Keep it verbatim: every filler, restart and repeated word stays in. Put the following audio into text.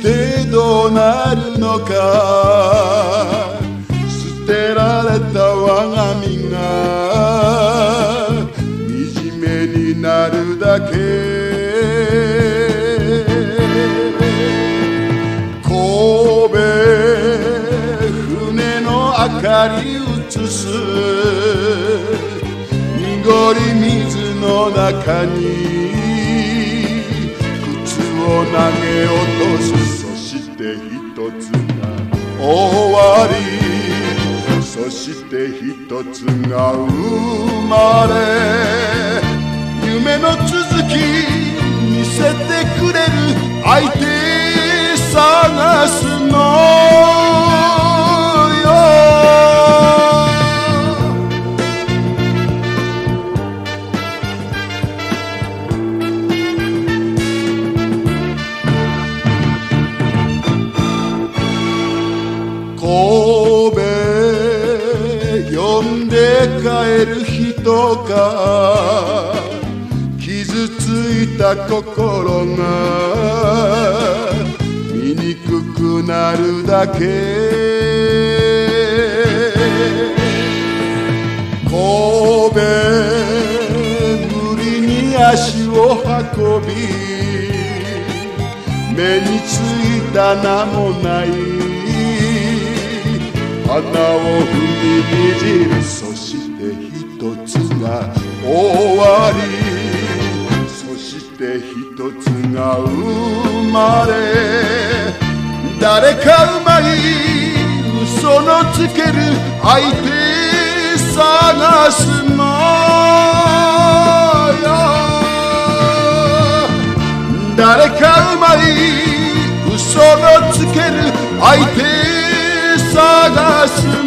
てどうなるのか、捨てられた我が身が惨めになるだけ。神戸船の明かり映す濁り水の中に靴を投げ落とす。そして一つが終わり、そして一つが生まれ、夢の続き見せてくれる相手探すのよ。神戸呼んで帰る人か、傷ついた心が醜くなるだけ。神戸無理に足を運び、目についた名もない花を踏みにじる。そして一つが終わり、そして一つが生まれ、誰かうまい嘘のつける相手探すのよ。誰かうまい嘘のつける相手探す